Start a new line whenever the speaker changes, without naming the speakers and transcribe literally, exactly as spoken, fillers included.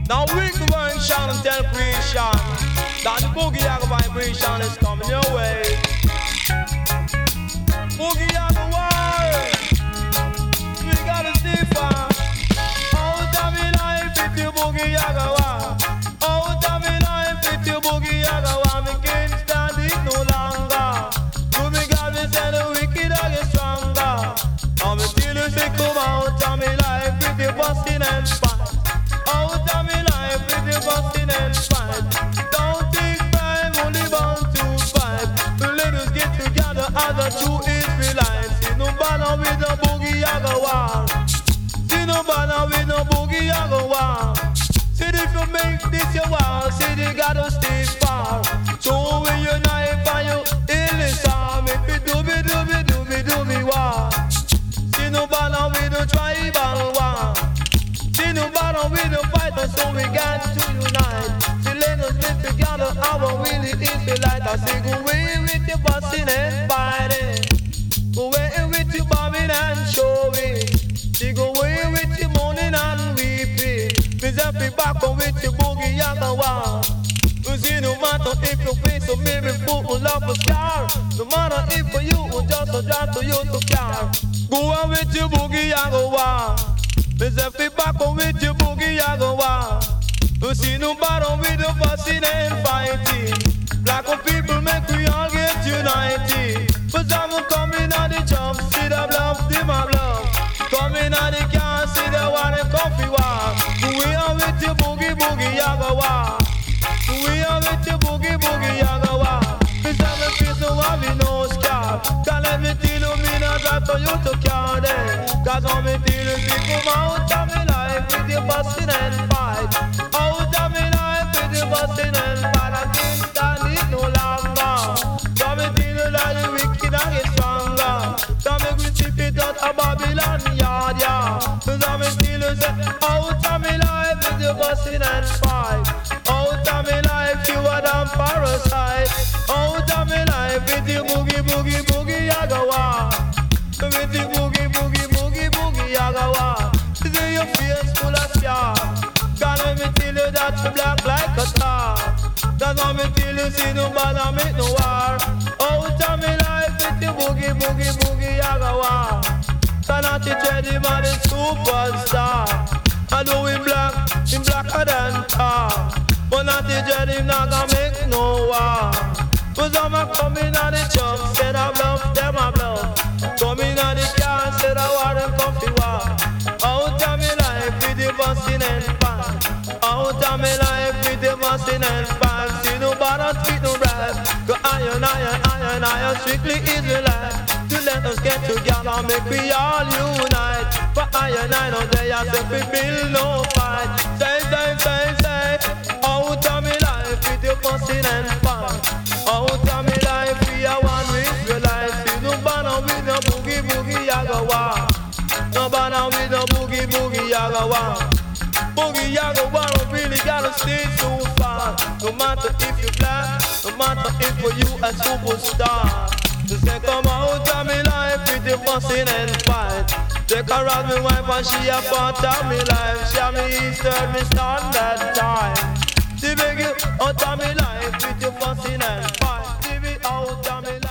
Now we can go and shout and tell creation that the boogie yaga vibration is coming your way. Boogie yaga war, we gotta stay far. Out of me life if you boogie yaga war. Out of me life if you boogie yaga war. Me can't stand it no longer. To me God me say the wicked are get stronger. I'm still you say come out of me life with your busting and fight. Out of me life with your busting and fight. Don't think I'm only bound to fight. Let us get together as a true Israelites. See no banner with no boogie yaga war. See no banner with no boogie yaga war. See if you make this your war, see they gotta stay far. So when you knife and you in this arm, if you do me, do me, do me, do me war. See no banner with no tribal war. See no banner with no fighter, so we got to unite. See let us live together, our will is the light. I say go away with your busting and fighting. Go away with your bombing and showing. See go away with your mourning and weeping. Cause every back on with your boogie yaga war. You see no matter if you face a maybe full of a scar. No matter if for you or just a drive to you to car. Go on with your boogie yaga war. Cause every back on with your boogie yaga war. You see no matter with the fussing and fighting. Black people make we all get united. Cause I'm coming on the jump, see the bluff, see my bluff. Coming on the car, see the water coffee war. We are with your boogie boogie yaga war. We are with your boogie boogie yaga war. Cause I'm a piece of have no scar. Can't let me tell you me not drive for you to car there. Cause I'm me tell you people out of me life with your busting and fight. Out of me life with your busting and fight. I can't stand it no longer. Come me tell you that you wicked and get stronger. Come me we chip it out of Babylon yard, yeah. Cause I'm me tell you say out of me life with your busting and fight. Out of me life you are damn parasite. Out of me life with your boogie boogie boogie yaga war. With your boogie boogie boogie boogie yaga war. See your face full of scar. God let me tell you that you black like a star. That's why me tell you see no bother make no war. Out of me life with your boogie boogie boogie yaga war. Cannot you tell him I'm the superstar. I know him black, him blacker than tar. But not the jet him not gonna make no war. Cause I'm a coming on the chop, said I bluff, them I bluff. Coming on the car, said I want them comfy war. Out of me life with the busting and fan. Out of me life with the busting and fan. See no bother, treat no rap. Go iron, iron, iron, iron, strictly Israelite. To let us get together, make we all unite. For iron, iron, they are say we build no fight. Say, say, say, say. Out of me life with the busting and fan. Out of me life we are one Israelite. See no banner with no boogie boogie yaga war. No banner with no boogie boogie yaga war. Boogie yaga war really gotta stay so far. No matter if you black, no matter if for you a superstar. Just say come out of me life with the fussing and fight. Take her as me wife and she a part of me life. She a me Easter, me stand that time. She beg you out of me life with the fussing and fight. She be out of me life.